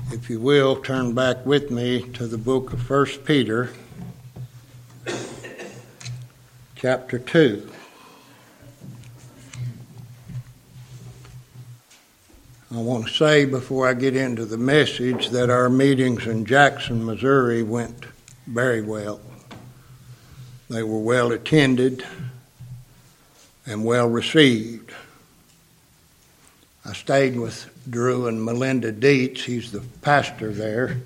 If you will, turn back with me to the book of 1 Peter, chapter 2. I want to say before I get into the message that our meetings in Jackson, Missouri went very well. They were well attended and well received. I stayed with Drew and Melinda Dietz. He's the pastor there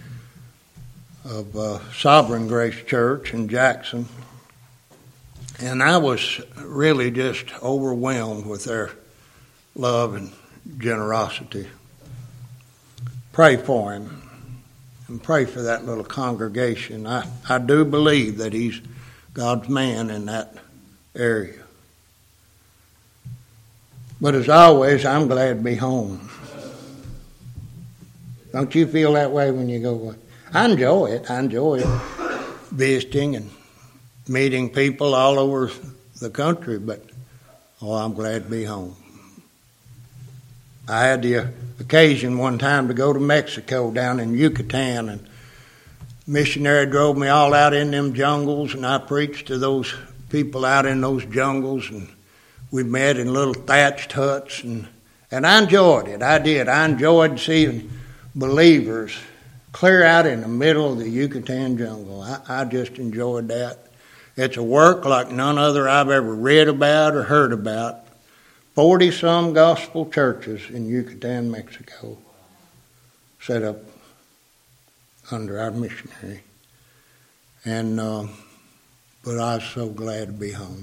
of Sovereign Grace Church in Jackson. And I was really just overwhelmed with their love and generosity. Pray for him and pray for that little congregation. I do believe that he's God's man in that area. But as always, I'm glad to be home. Don't you feel that way when you go? I enjoy it. I enjoy visiting and meeting people all over the country, but I'm glad to be home. I had the occasion one time to go to Mexico down in Yucatan, and missionary drove me all out in them jungles, and I preached to those people out in those jungles, and we met in little thatched huts, and I enjoyed it. I did. I enjoyed seeing believers clear out in the middle of the Yucatan jungle. I just enjoyed that. It's a work like none other I've ever read about or heard about. 40-some gospel churches in Yucatan, Mexico, set up under our missionary. And but I was so glad to be home.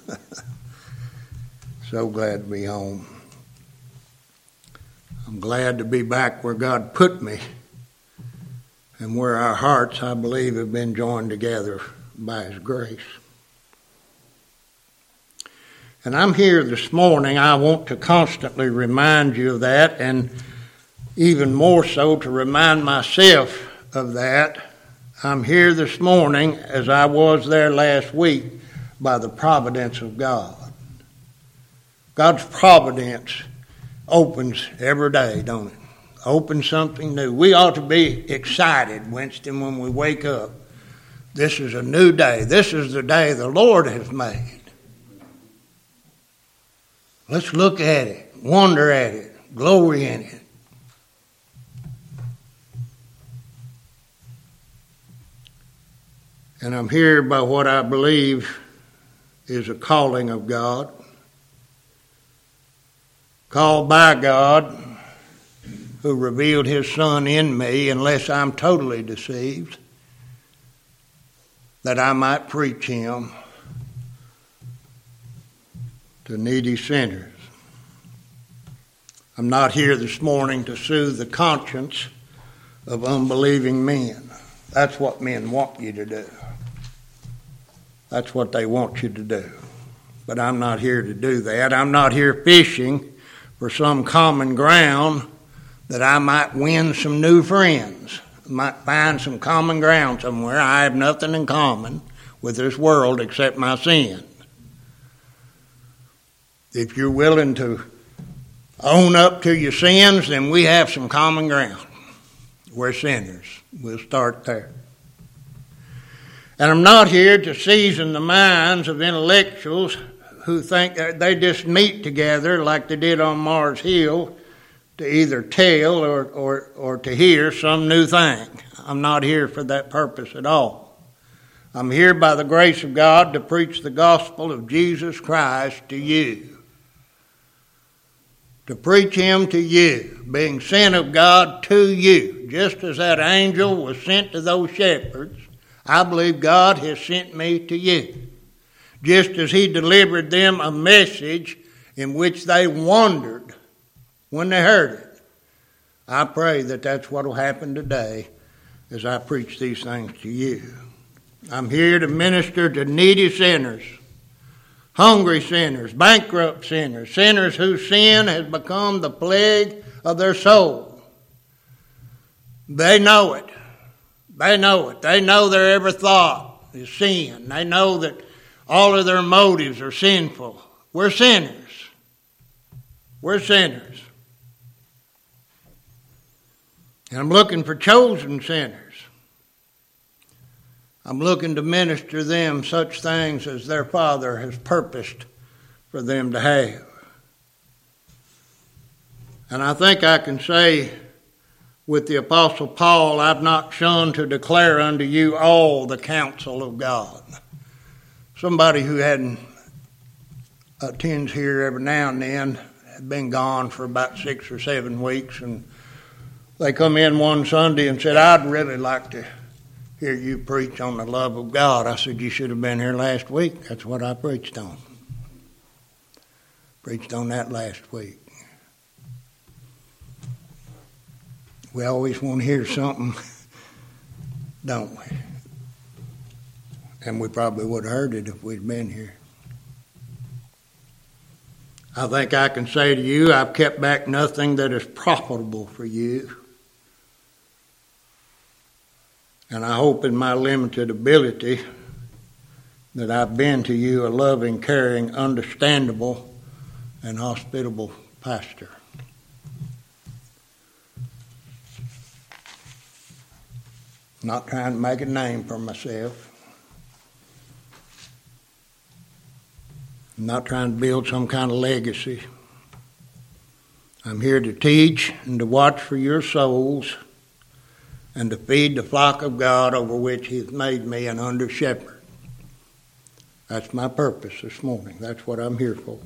So glad to be home. I'm glad to be back where God put me and where our hearts, I believe, have been joined together by His grace. And I'm here this morning. I want to constantly remind you of that, and even more so to remind myself of that. I'm here this morning as I was there last week by the providence of God. God's providence opens every day, don't it? Opens something new. We ought to be excited, Winston, when we wake up. This is a new day. This is the day the Lord has made. Let's look at it, wonder at it, glory in it. And I'm here by what I believe is a calling of God. Called by God, who revealed His Son in me, unless I'm totally deceived, that I might preach Him to needy sinners. I'm not here this morning to soothe the conscience of unbelieving men. That's what men want you to do. That's what they want you to do. But I'm not here to do that. I'm not here fishing for some common ground that I might win some new friends. I might find some common ground somewhere. I have nothing in common with this world except my sin. If you're willing to own up to your sins, then we have some common ground. We're sinners. We'll start there. And I'm not here to season the minds of intellectuals who think that they just meet together like they did on Mars Hill to either tell or to hear some new thing. I'm not here for that purpose at all. I'm here by the grace of God to preach the gospel of Jesus Christ to you. To preach Him to you, being sent of God to you. Just as that angel was sent to those shepherds, I believe God has sent me to you. Just as He delivered them a message in which they wondered when they heard it. I pray that that's what will happen today as I preach these things to you. I'm here to minister to needy sinners, hungry sinners, bankrupt sinners, sinners whose sin has become the plague of their soul. They know it. They know it. They know their every thought is sin. They know that all of their motives are sinful. We're sinners. We're sinners. And I'm looking for chosen sinners. I'm looking to minister them such things as their Father has purposed for them to have. And I think I can say with the Apostle Paul, I've not shunned to declare unto you all the counsel of God. Somebody who attends here every now and then had been gone for about 6 or 7 weeks, and they come in one Sunday and said, I'd really like to hear you preach on the love of God. I said, you should have been here last week. That's what I preached on. Preached on that last week. We always want to hear something, don't we? And we probably would have heard it if we'd been here. I think I can say to you, I've kept back nothing that is profitable for you. And I hope in my limited ability that I've been to you a loving, caring, understandable, and hospitable pastor. Not trying to make a name for myself. I'm not trying to build some kind of legacy. I'm here to teach and to watch for your souls and to feed the flock of God over which He has made me an under shepherd. That's my purpose this morning. That's what I'm here for.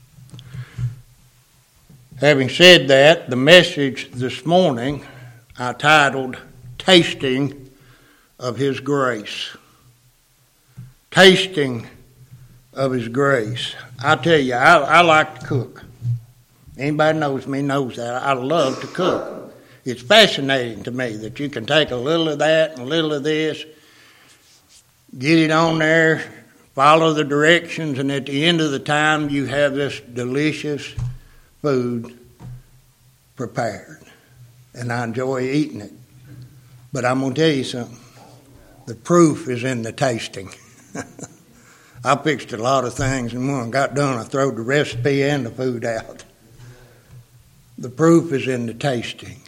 Having said that, the message this morning I titled Tasting of His Grace. Tasting of His grace. I tell you, I like to cook. Anybody knows me knows that. I love to cook. It's fascinating to me that you can take a little of that and a little of this, get it on there, follow the directions, and at the end of the time you have this delicious food prepared. And I enjoy eating it. But I'm going to tell you something. The proof is in the tasting. I fixed a lot of things, and when I got done, I threw the recipe and the food out. The proof is in the tasting.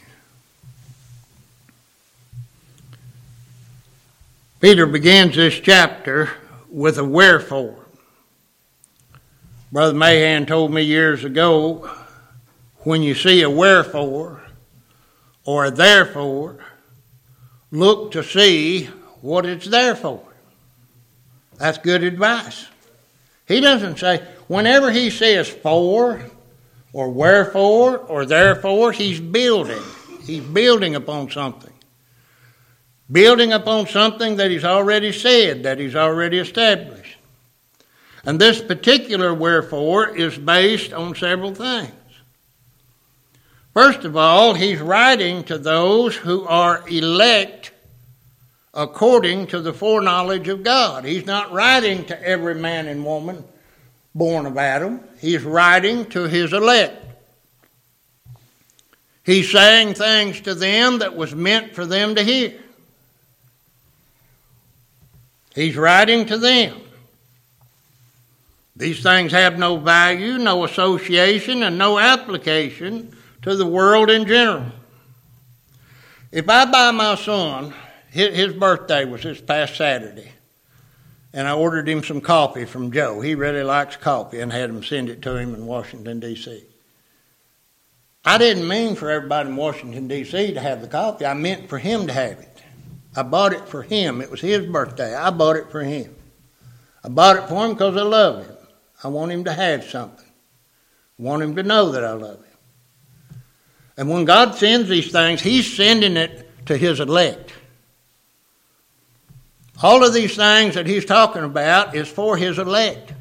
Peter begins this chapter with a wherefore. Brother Mahan told me years ago, when you see a wherefore or a therefore, look to see what it's there for. That's good advice. He doesn't say, whenever he says for, or wherefore, or therefore, he's building. He's building upon something. Building upon something that he's already said, that he's already established. And this particular wherefore is based on several things. First of all, he's writing to those who are elect according to the foreknowledge of God. He's not writing to every man and woman born of Adam. He's writing to his elect. He's saying things to them that was meant for them to hear. He's writing to them. These things have no value, no association, and no application to the world in general. If I buy my son, his birthday was this past Saturday, and I ordered him some coffee from Joe. He really likes coffee, and had him send it to him in Washington, D.C. I didn't mean for everybody in Washington, D.C. to have the coffee. I meant for him to have it. I bought it for him. It was his birthday. I bought it for him. I bought it for him because I love him. I want him to have something. I want him to know that I love him. And when God sends these things, He's sending it to His elect. All of these things that He's talking about is for His elect.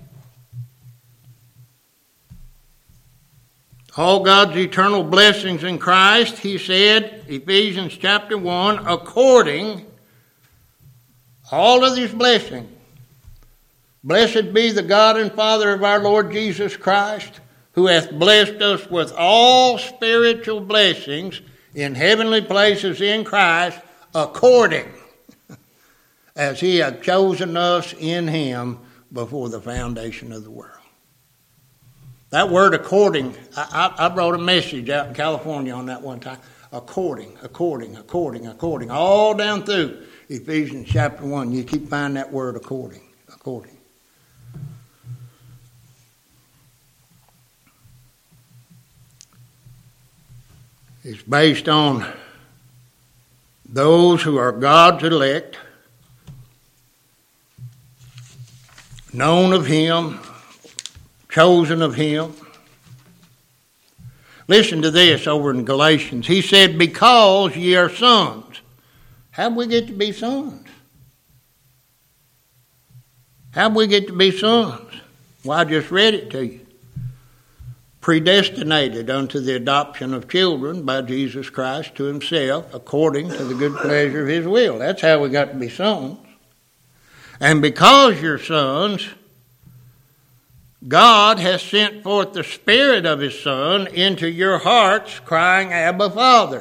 All God's eternal blessings in Christ, He said, Ephesians chapter 1, according, all of these blessings. Blessed be the God and Father of our Lord Jesus Christ, who hath blessed us with all spiritual blessings in heavenly places in Christ, according as He hath chosen us in Him before the foundation of the world. That word according, I wrote a message out in California on that one time. According, all down through Ephesians chapter 1. You keep finding that word according. It's based on those who are God's elect, known of Him, chosen of Him. Listen to this over in Galatians. He said, because ye are sons. How do we get to be sons? How do we get to be sons? Well, I just read it to you. Predestinated unto the adoption of children by Jesus Christ to Himself, according to the good pleasure of His will. That's how we got to be sons. And because you're sons, God has sent forth the Spirit of His Son into your hearts, crying, Abba, Father.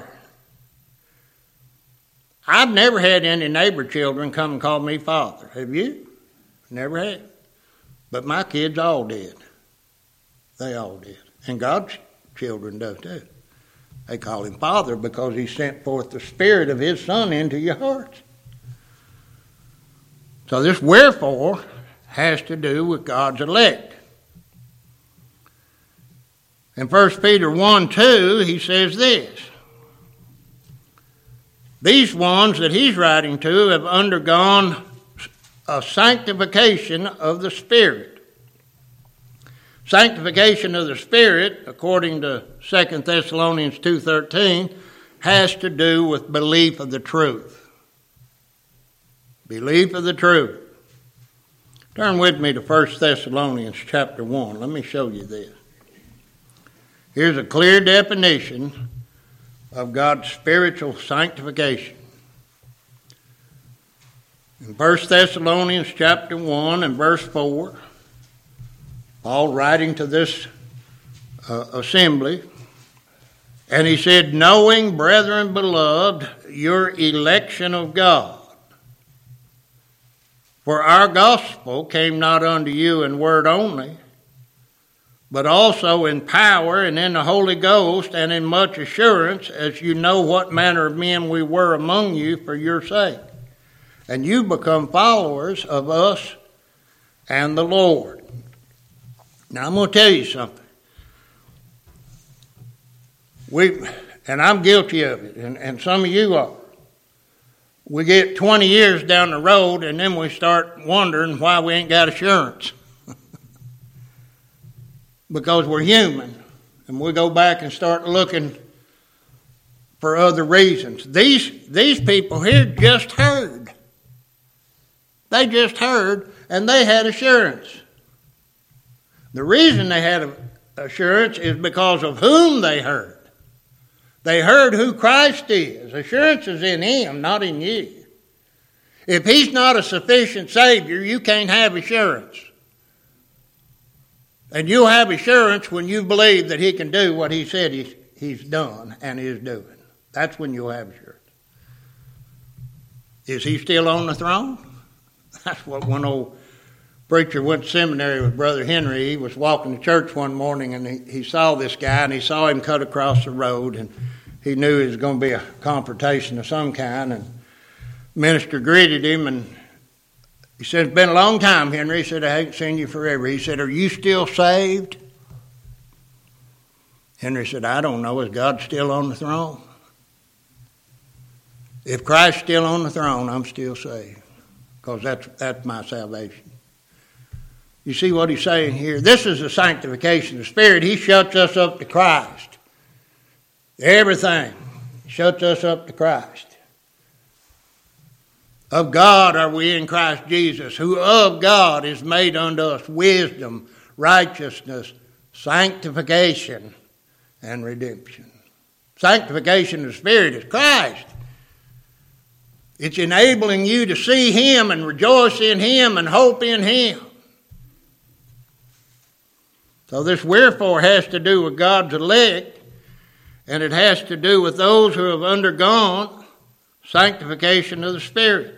I've never had any neighbor children come and call me Father. Have you? Never had. But my kids all did. They all did. And God's children do too. They call Him Father because He sent forth the Spirit of His Son into your hearts. So this wherefore has to do with God's elect. In 1 Peter 1:2, he says this. These ones that he's writing to have undergone a sanctification of the Spirit. Sanctification of the Spirit, according to 2 Thessalonians 2:13, has to do with belief of the truth. Belief of the truth. Turn with me to 1 Thessalonians chapter 1. Let me show you this. Here's a clear definition of God's spiritual sanctification. In 1 Thessalonians chapter 1 and verse 4, Paul writing to this assembly, and he said, knowing, brethren beloved, your election of God. For our gospel came not unto you in word only, but also in power and in the Holy Ghost and in much assurance, as you know what manner of men we were among you for your sake. And you become followers of us and the Lord. Now I'm going to tell you something. And I'm guilty of it, and some of you are. We get 20 years down the road, and then we start wondering why we ain't got assurance. Because we're human, and we go back and start looking for other reasons. These people here just heard. They just heard, and they had assurance. The reason they had assurance is because of whom they heard. They heard who Christ is. Assurance is in Him, not in you. If He's not a sufficient Savior, you can't have assurance. And you'll have assurance when you believe that He can do what He said He's done and is doing. That's when you'll have assurance. Is He still on the throne? That's what one old preacher went to seminary with Brother Henry. He was walking to church one morning, and he saw this guy, and he saw him cut across the road, and he knew it was going to be a confrontation of some kind, and the minister greeted him, and he said, it's been a long time, Henry. He said, I haven't seen you forever. He said, are you still saved? Henry said, I don't know. Is God still on the throne? If Christ's still on the throne, I'm still saved, because that's my salvation. You see what he's saying here? This is the sanctification of the Spirit. He shuts us up to Christ. Everything shuts us up to Christ. Of God are we in Christ Jesus, who of God is made unto us wisdom, righteousness, sanctification, and redemption. Sanctification of the Spirit is Christ. It's enabling you to see Him and rejoice in Him and hope in Him. So this wherefore has to do with God's elect, and it has to do with those who have undergone sanctification of the Spirit.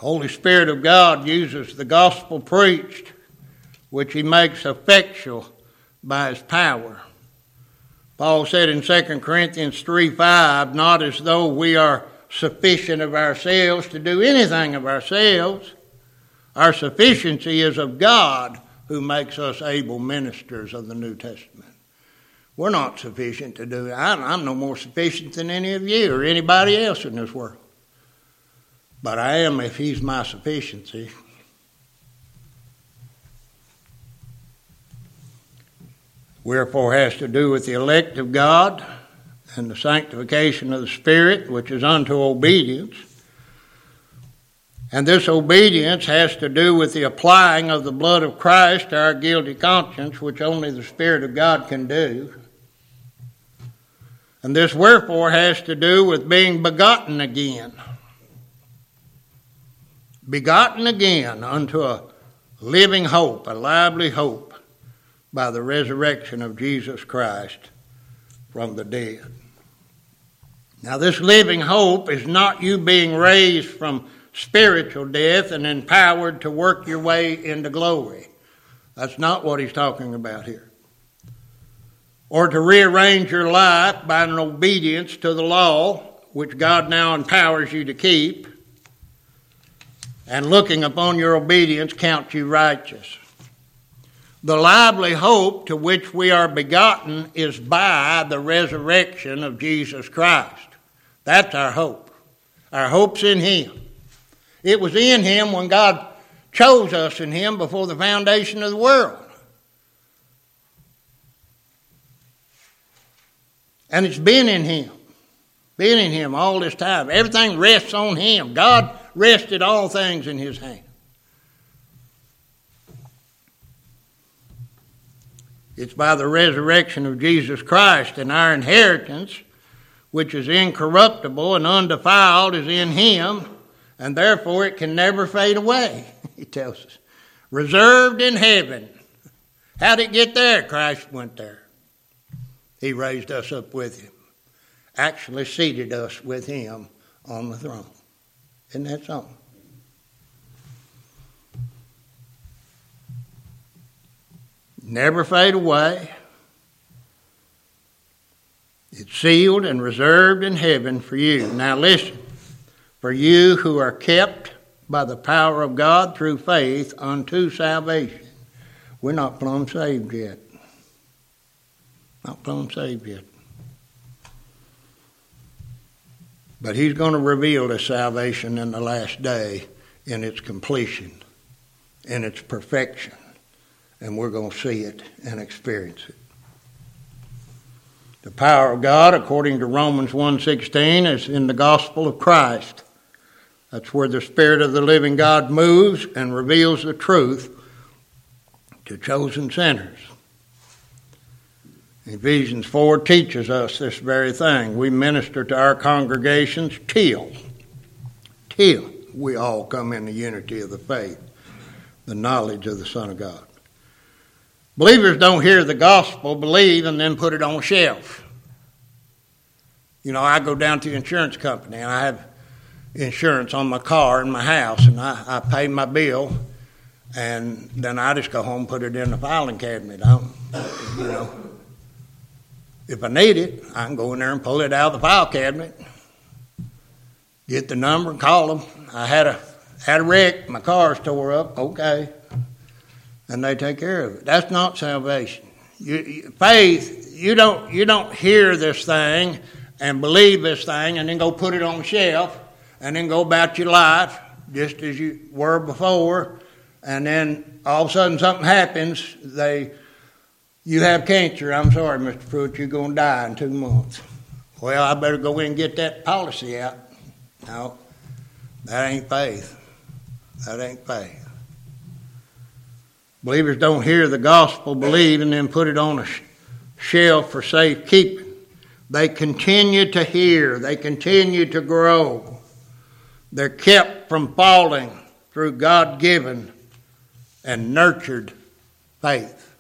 Holy Spirit of God uses the gospel preached, which he makes effectual by his power. Paul said in 2 Corinthians 3:5, not as though we are sufficient of ourselves to do anything of ourselves. Our sufficiency is of God, who makes us able ministers of the New Testament. We're not sufficient to do it. I'm no more sufficient than any of you or anybody else in this world. But I am if he's my sufficiency. Wherefore has to do with the elect of God and the sanctification of the Spirit, which is unto obedience. And this obedience has to do with the applying of the blood of Christ to our guilty conscience, which only the Spirit of God can do. And this wherefore has to do with being begotten again. Begotten again unto a living hope, a lively hope, by the resurrection of Jesus Christ from the dead. Now, this living hope is not you being raised from spiritual death and empowered to work your way into glory. That's not what he's talking about here. Or to rearrange your life by an obedience to the law, which God now empowers you to keep, and looking upon your obedience counts you righteous. The lively hope to which we are begotten is by the resurrection of Jesus Christ. That's our hope. Our hope's in him. It was in him when God chose us in him before the foundation of the world. And it's been in him all this time. Everything rests on him. God rested all things in his hand. It's by the resurrection of Jesus Christ, and our inheritance, which is incorruptible and undefiled, is in him, and therefore it can never fade away, he tells us. Reserved in heaven. How did it get there? Christ went there. He raised us up with him. Actually seated us with him on the throne. Isn't that something? Never fade away. It's sealed and reserved in heaven for you. Now listen, for you who are kept by the power of God through faith unto salvation. We're not plumb saved yet. Not plumb saved yet. But he's going to reveal the salvation in the last day in its completion, in its perfection. And we're going to see it and experience it. The power of God, according to Romans 1:16, is in the gospel of Christ. That's where the Spirit of the living God moves and reveals the truth to chosen sinners. Ephesians 4 teaches us this very thing. We minister to our congregations till we all come in the unity of the faith, the knowledge of the Son of God. Believers don't hear the gospel, believe, and then put it on a shelf. You know, I go down to the insurance company, and I have insurance on my car and my house, and I pay my bill, and then I just go home and put it in the filing cabinet. If I need it, I can go in there and pull it out of the file cabinet, get the number, and call them. I had a wreck, my car's tore up, okay. And they take care of it. That's not salvation. Faith, you don't hear this thing and believe this thing and then go put it on the shelf and then go about your life just as you were before, and then all of a sudden something happens, you have cancer. I'm sorry, Mr. Pruitt, you're going to die in 2 months. Well, I better go in and get that policy out. No, that ain't faith. That ain't faith. Believers don't hear the gospel, believe, and then put it on a shelf for safekeeping. They continue to hear. They continue to grow. They're kept from falling through God-given and nurtured faith.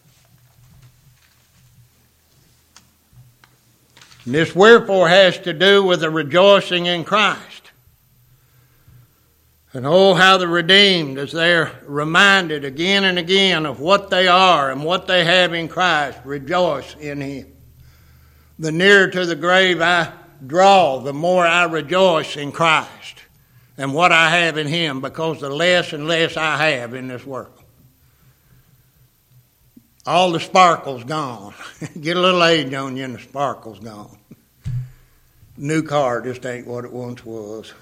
And this wherefore has to do with the rejoicing in Christ. And oh, how the redeemed, as they're reminded again and again of what they are and what they have in Christ, rejoice in Him. The nearer to the grave I draw, the more I rejoice in Christ and what I have in Him, because the less and less I have in this world. All the sparkle's gone. Get a little age on you and the sparkle's gone. New car just ain't what it once was.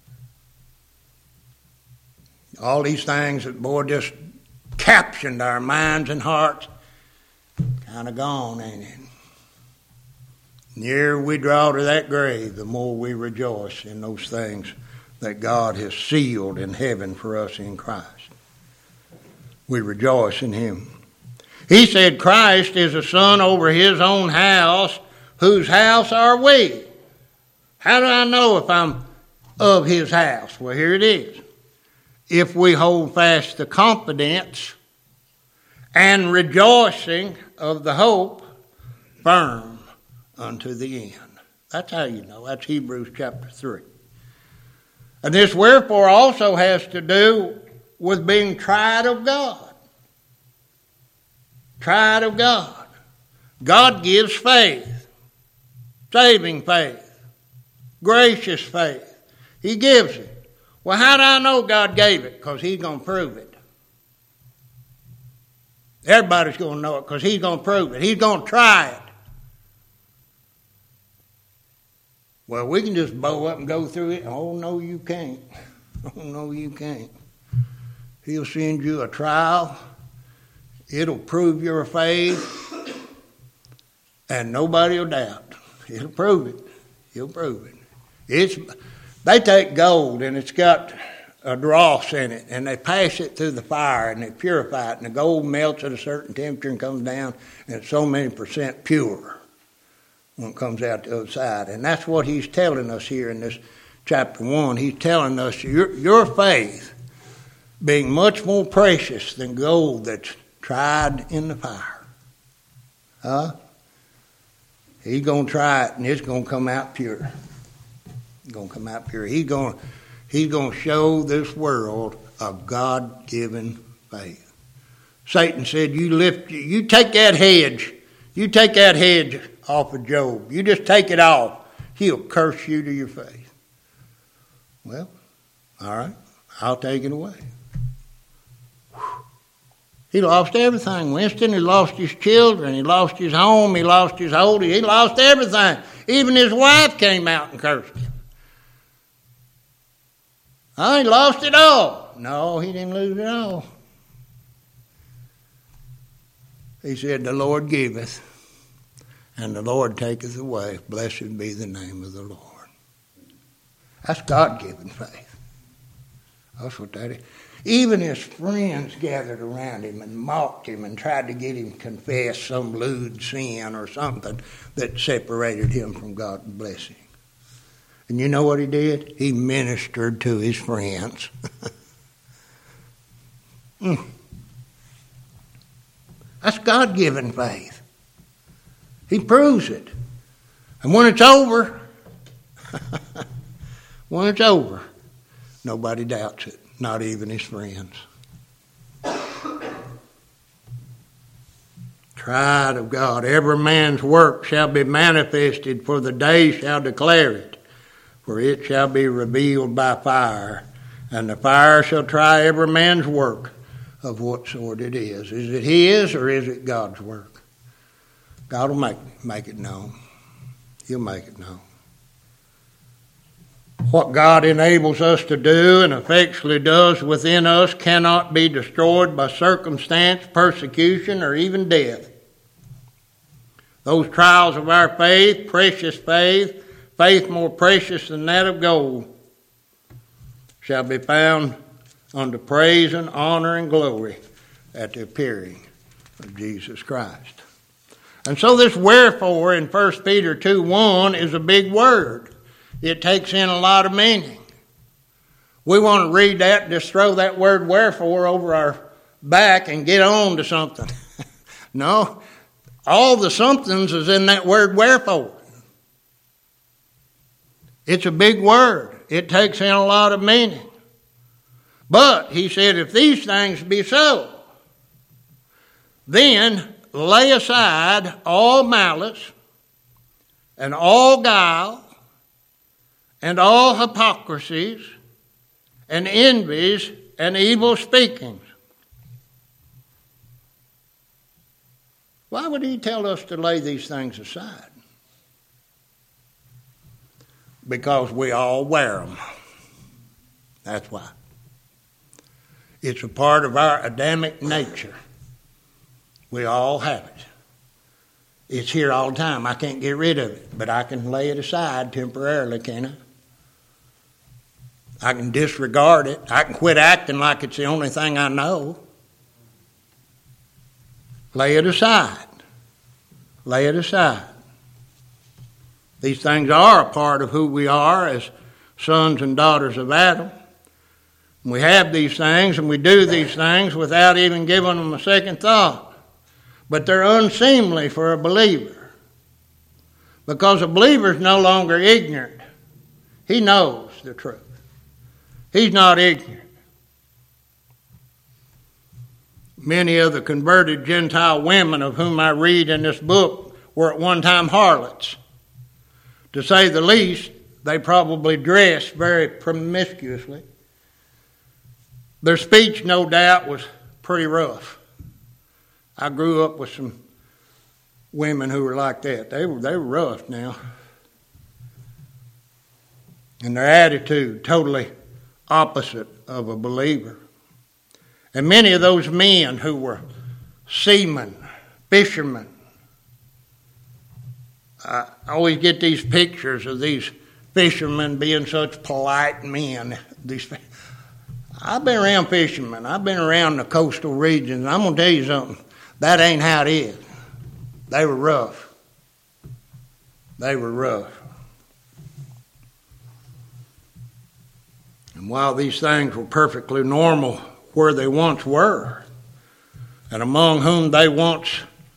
All these things that, boy, just captioned our minds and hearts, kind of gone, ain't it? The nearer we draw to that grave, the more we rejoice in those things that God has sealed in heaven for us in Christ. We rejoice in Him. He said Christ is a son over His own house, whose house are we? How do I know if I'm of His house? Well, here it is. If we hold fast the confidence and rejoicing of the hope firm unto the end. That's how you know. That's Hebrews chapter 3. And this wherefore also has to do with being tried of God. Tried of God. God gives faith, saving faith, gracious faith. He gives it. Well, how do I know God gave it? Because He's going to prove it. Everybody's going to know it because He's going to prove it. He's going to try it. Well, we can just bow up and go through it. Oh, no, you can't. Oh, no, you can't. He'll send you a trial. It'll prove your faith. And nobody will doubt. It'll prove it. He'll prove it. They take gold and it's got a dross in it, and they pass it through the fire and they purify it, and the gold melts at a certain temperature and comes down, and it's so many % pure when it comes out the other side. And that's what He's telling us here in this chapter 1. He's telling us your faith being much more precious than gold that's tried in the fire. He's going to try it and it's going to come out pure. Going to come out pure. He's going to show this world a God-given faith. Satan said, you take that hedge off of Job. You just take it off. He'll curse you to your face. Well, all right, I'll take it away. He lost everything, Winston. He lost his children. He lost his home. He lost his holding. He lost everything. Even his wife came out and cursed him. He lost it all. No, he didn't lose it all. He said, the Lord giveth, and the Lord taketh away. Blessed be the name of the Lord. That's God-given faith. That's what that is. Even his friends gathered around him and mocked him and tried to get him to confess some lewd sin or something that separated him from God's blessing. And you know what he did? He ministered to his friends. That's God-given faith. He proves it. And when it's over, nobody doubts it, not even his friends. Tried of God. Every man's work shall be manifested, for the day shall declare it. For it shall be revealed by fire, and the fire shall try every man's work of what sort it is. Is it his or is it God's work? God will make it known. He'll make it known. What God enables us to do and effectually does within us cannot be destroyed by circumstance, persecution, or even death. Those trials of our faith, precious faith, faith more precious than that of gold, shall be found unto praise and honor and glory at the appearing of Jesus Christ. And so this wherefore in 1 Peter 2:1 is a big word. It takes in a lot of meaning. We want to read that and just throw that word wherefore over our back and get on to something. No, all the somethings is in that word wherefore. It's a big word. It takes in a lot of meaning. But, he said, if these things be so, then lay aside all malice and all guile and all hypocrisies and envies and evil speakings. Why would he tell us to lay these things aside? Because we all wear them. That's why. It's a part of our Adamic nature. We all have it. It's here all the time. I can't get rid of it, but I can lay it aside temporarily, can I? I can disregard it. I can quit acting like it's the only thing I know. Lay it aside. Lay it aside. These things are a part of who we are as sons and daughters of Adam. We have these things and we do these things without even giving them a second thought. But they're unseemly for a believer. Because a believer is no longer ignorant. He knows the truth. He's not ignorant. Many of the converted Gentile women of whom I read in this book were at one time harlots. To say the least, they probably dressed very promiscuously. Their speech, no doubt, was pretty rough. I grew up with some women who were like that. They were rough now. And their attitude totally opposite of a believer. And many of those men who were seamen, fishermen, I always get these pictures of these fishermen being such polite men. I've been around fishermen. I've been around the coastal regions. I'm going to tell you something. That ain't how it is. They were rough. They were rough. And while these things were perfectly normal where they once were, and among whom they once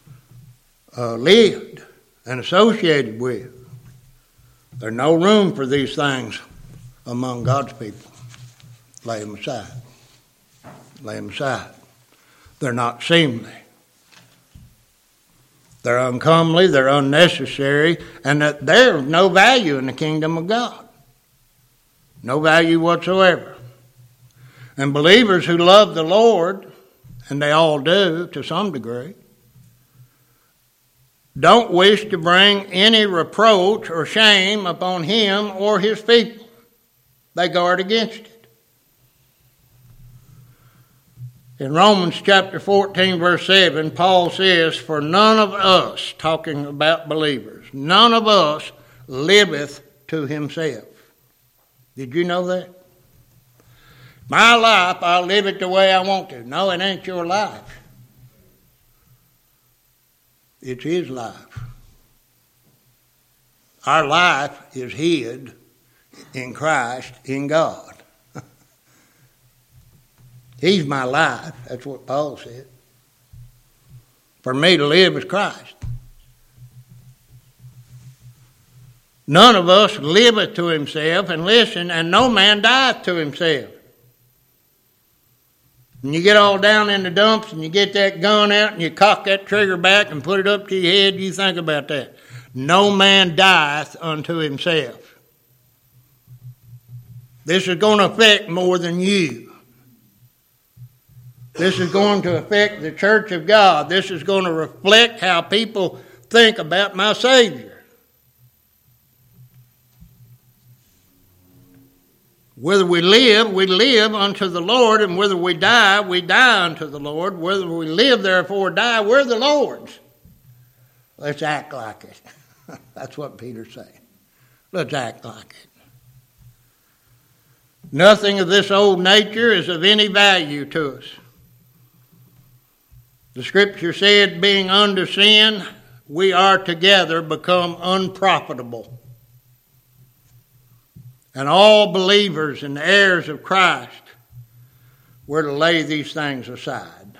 lived and associated with, there's no room for these things among God's people. Lay them aside. Lay them aside. They're not seemly. They're uncomely, they're unnecessary, and that they're of no value in the kingdom of God. No value whatsoever. And believers who love the Lord, and they all do to some degree, don't wish to bring any reproach or shame upon him or his people. They guard against it. In Romans chapter 14, verse 7, Paul says, "For none of us," talking about believers, "none of us liveth to himself." Did you know that? My life, I'll live it the way I want to. No, it ain't your life. It's his life. Our life is hid in Christ, in God. He's my life. That's what Paul said. For me to live is Christ. None of us liveth to himself, and listen, and no man dieth to himself. And you get all down in the dumps and you get that gun out and you cock that trigger back and put it up to your head, you think about that. No man dieth unto himself. This is going to affect more than you. This is going to affect the church of God. This is going to reflect how people think about my Savior. Whether we live unto the Lord, and whether we die unto the Lord. Whether we live, therefore die, we're the Lord's. Let's act like it. That's what Peter's saying. Let's act like it. Nothing of this old nature is of any value to us. The Scripture said, being under sin, we are together become unprofitable. And all believers and heirs of Christ were to lay these things aside.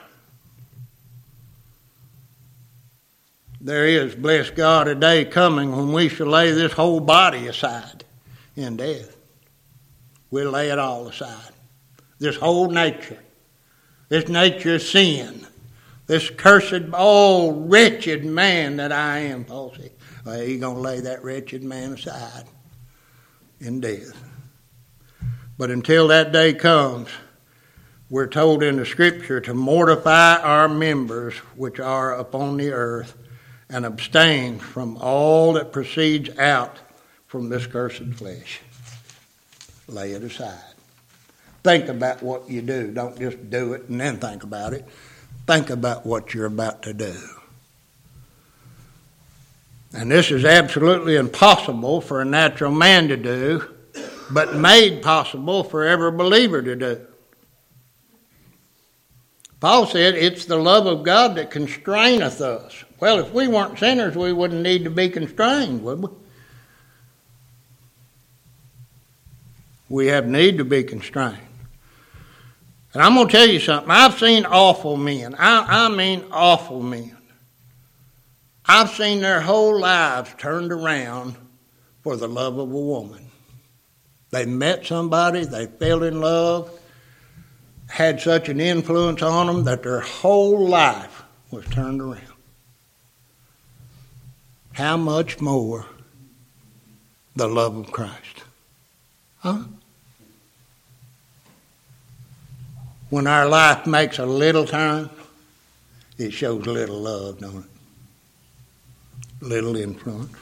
There is, bless God, a day coming when we shall lay this whole body aside in death. We'll lay it all aside. this whole nature. This nature of sin. This cursed, wretched man that I am, Paul said. Well, he's going to lay that wretched man aside in death. But until that day comes, we're told in the Scripture to mortify our members which are upon the earth and abstain from all that proceeds out from this cursed flesh. Lay it aside. Think about what you do. Don't just do it and then think about it. Think about what you're about to do. And this is absolutely impossible for a natural man to do, but made possible for every believer to do. Paul said, it's the love of God that constraineth us. Well, if we weren't sinners, we wouldn't need to be constrained, would we? We have need to be constrained. And I'm going to tell you something. I've seen awful men. I mean awful men. I've seen their whole lives turned around for the love of a woman. They met somebody, they fell in love, had such an influence on them that their whole life was turned around. How much more the love of Christ? Huh? When our life makes a little turn, it shows little love, don't it? Little influence.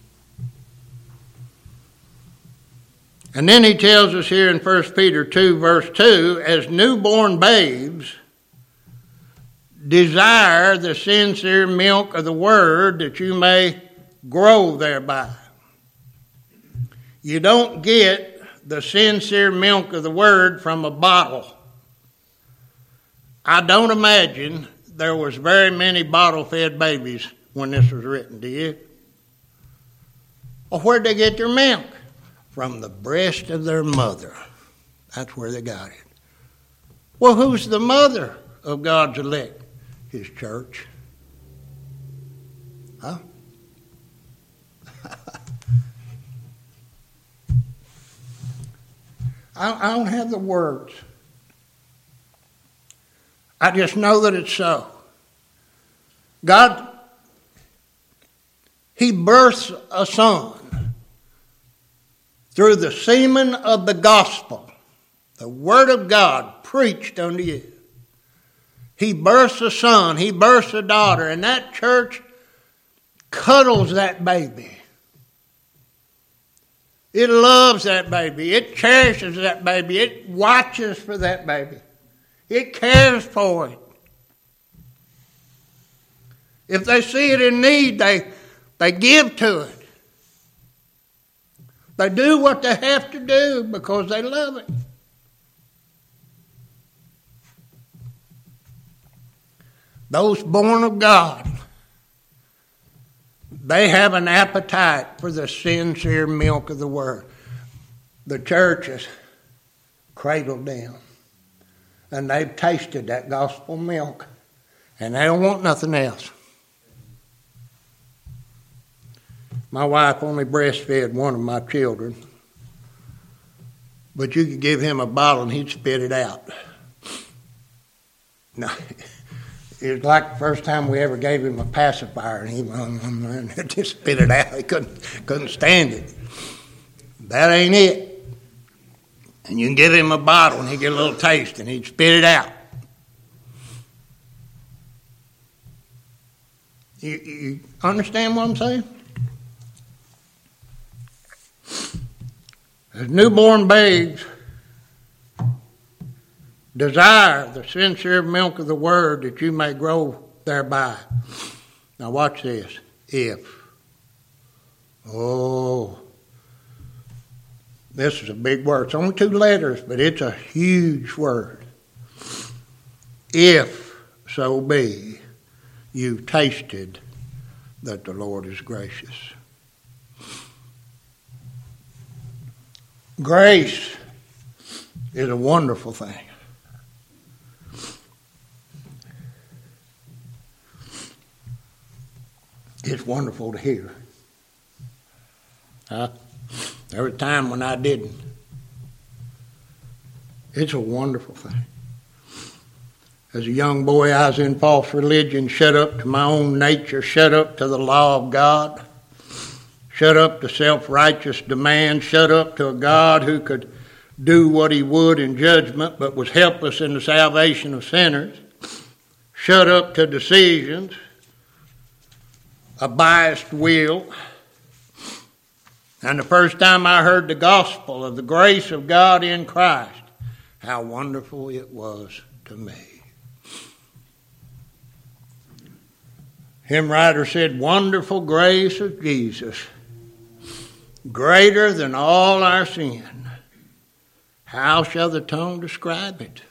And then he tells us here in 1 Peter 2, verse 2, as newborn babes, desire the sincere milk of the word that you may grow thereby. You don't get the sincere milk of the word from a bottle. I don't imagine there was very many bottle-fed babies when this was written, do you? Well, where'd they get their milk? From the breast of their mother. That's where they got it. Well, who's the mother of God's elect? His church. Huh? I don't have the words. I just know that it's so. God, He births a son through the semen of the gospel, the word of God preached unto you. He births a son, He births a daughter, and that church cuddles that baby. It loves that baby. It cherishes that baby. It watches for that baby. It cares for it. If they see it in need, they give to it. They do what they have to do because they love it. Those born of God, they have an appetite for the sincere milk of the word. The church is cradled them. And they've tasted that gospel milk. And they don't want nothing else. My wife only breastfed one of my children. But you could give him a bottle and he'd spit it out. No, it was like the first time we ever gave him a pacifier, and he just spit it out. He couldn't stand it. That ain't it. And you can give him a bottle and he'd get a little taste and he'd spit it out. You understand what I'm saying? As newborn babes, desire the sincere milk of the word that you may grow thereby. Now watch this. If. This is a big word. It's only 2 letters, but it's a huge word. If so be you've tasted that the Lord is gracious. Grace is a wonderful thing. It's wonderful to hear. There was a time when I didn't. It's a wonderful thing. As a young boy, I was in false religion, shut up to my own nature, shut up to the law of God, shut up to self-righteous demands, shut up to a God who could do what he would in judgment but was helpless in the salvation of sinners, shut up to decisions, a biased will. And the first time I heard the gospel of the grace of God in Christ, how wonderful it was to me. Hymn writer said, wonderful grace of Jesus, greater than all our sin. How shall the tongue describe it?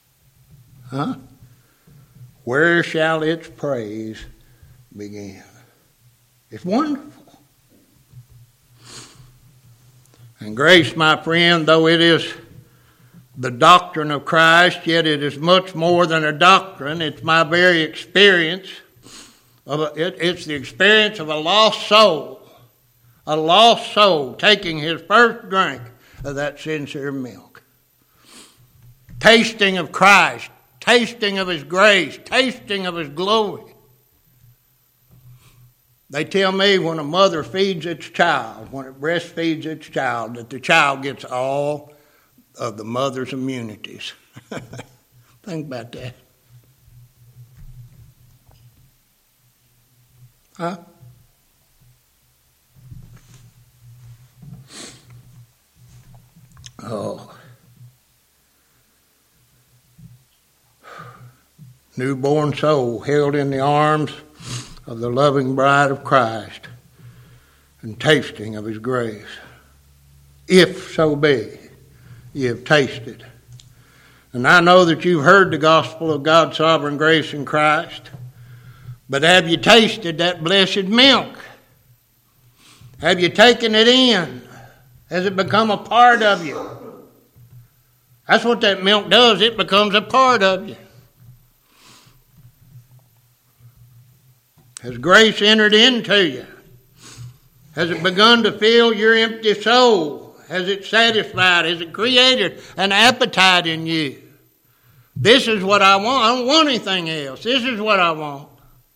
Where shall its praise begin? It's wonderful. And grace, my friend, though it is the doctrine of Christ, yet it is much more than a doctrine. It's my very experience. It's the experience of a lost soul taking his first drink of that sincere milk. Tasting of Christ, tasting of his grace, tasting of his glory. They tell me when a mother feeds its child, when it breastfeeds its child, that the child gets all of the mother's immunities. Think about that. Huh? Oh. Newborn soul held in the arms of the loving bride of Christ and tasting of his grace. If so be ye have tasted. And I know that you've heard the gospel of God's sovereign grace in Christ, but have you tasted that blessed milk? Have you taken it in? Has it become a part of you? That's what that milk does. It becomes a part of you. Has grace entered into you? Has it begun to fill your empty soul? Has it satisfied? Has it created an appetite in you? This is what I want. I don't want anything else. This is what I want.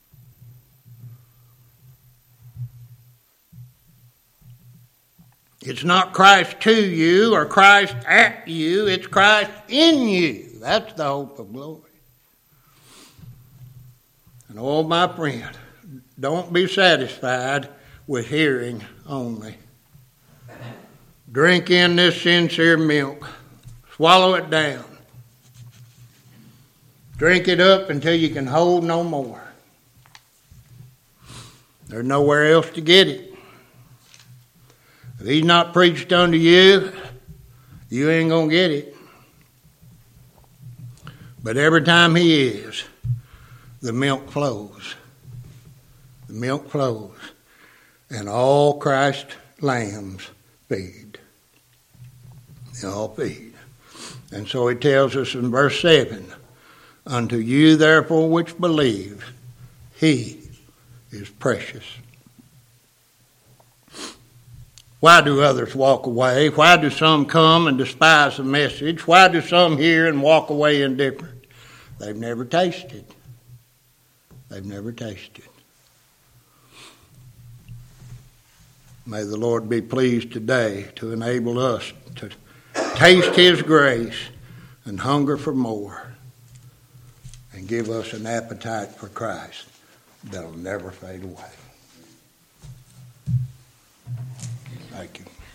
It's not Christ to you or Christ at you. It's Christ in you. That's the hope of glory. And oh, my friend, don't be satisfied with hearing only. Drink in this sincere milk. Swallow it down. Drink it up until you can hold no more. There's nowhere else to get it. If he's not preached unto you, you ain't going to get it. But every time he is, the milk flows. The milk flows. And all Christ's lambs feed. They all feed. And so he tells us in verse 7, unto you therefore which believe, he is precious. Why do others walk away? Why do some come and despise the message? Why do some hear and walk away indifferent? They've never tasted. They've never tasted. May the Lord be pleased today to enable us to taste his grace and hunger for more and give us an appetite for Christ that'll never fade away. Thank you.